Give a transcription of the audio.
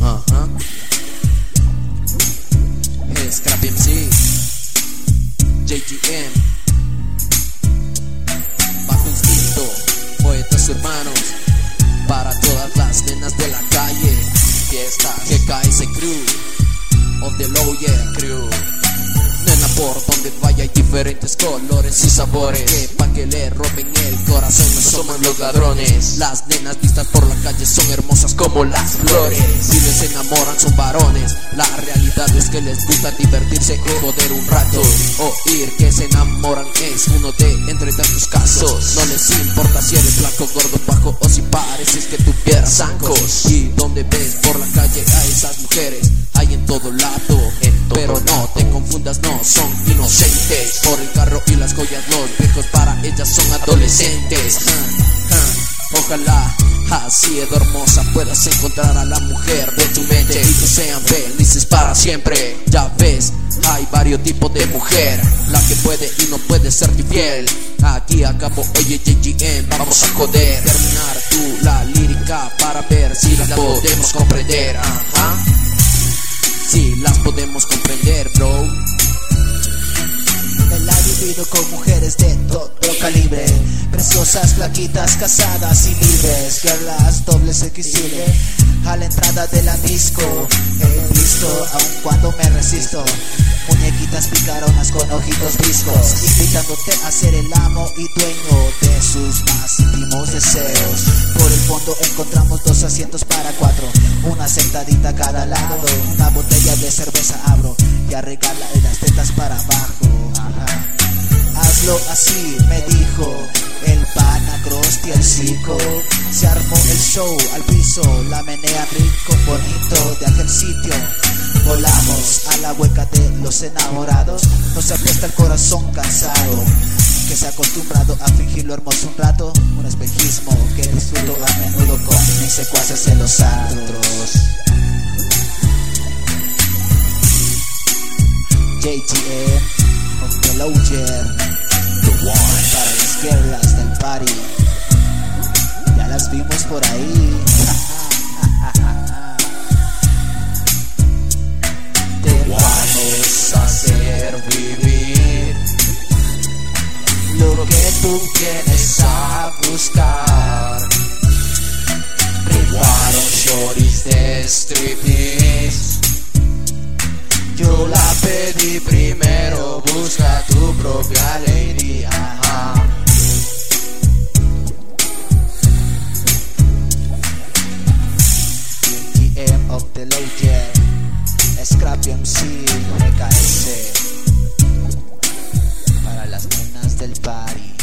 Scrap MC, JGM, Bajo Instinto, poetas urbanos, para todas las nenas de la calle. Fiesta GKS Crew, of the Lawyer Crew. Nena, por donde vaya hay diferentes colores y sabores, pa' que le roben el corazón, no somos los ladrones. Las nenas vistas por la calle son hermosas como las flores. Si les enamoran son varones, la realidad es que les gusta divertirse y joder un rato. Oír que se enamoran es uno de entre tantos casos. No les importa si eres blanco, gordo, bajo o si pareces que tuvieras zancos. Y donde ves por la calle a esas mujeres, hay en todo lado, pero no te confundas, no son inocentes. Por el carro y las joyas, los viejos para ellas son adolescentes. Ojalá así de hermosa puedas encontrar a la mujer de tu mente y que sean felices para siempre. Ya ves, hay varios tipos de mujer, la que puede y no puede ser infiel. Aquí acabo, oye JGM, vamos a joder. Terminar tú la lírica para ver si las podemos comprender. Si las podemos comprender, bro. Me la divido con mujeres de todo calibre, preciosas, flaquitas, casadas y libres. Girlas dobles XL a la entrada de la disco. He visto, aun cuando me resisto, muñequitas picaronas con ojitos viscos, invitándote a ser el amo y dueño de sus más íntimos deseos. Por el fondo encontramos 2 asientos para 4, una sentadita a cada lado. Una botella de cerveza abro y arregla las tetas para abajo. Hazlo así, me dijo el pana Krusty el Zico. Se armó el show al piso, la menea rico bonito de aquel sitio. Volamos a la hueca de los enamorados, nos aplasta el corazón cansado, que se ha acostumbrado a fingir lo hermoso un rato. Un espejismo que disfruto a menudo con mis secuaces en los antros. JGM of the Lawyer, para las girlas del party, ya las vimos por ahí. Te vamos a hacer vivir lo que tú vienes a buscar. Preparo shorties de striptease, yo la pedí primero, busca tu propia lady. GM of the Lawyer, Scrap MC, GKS, para las nenas del party.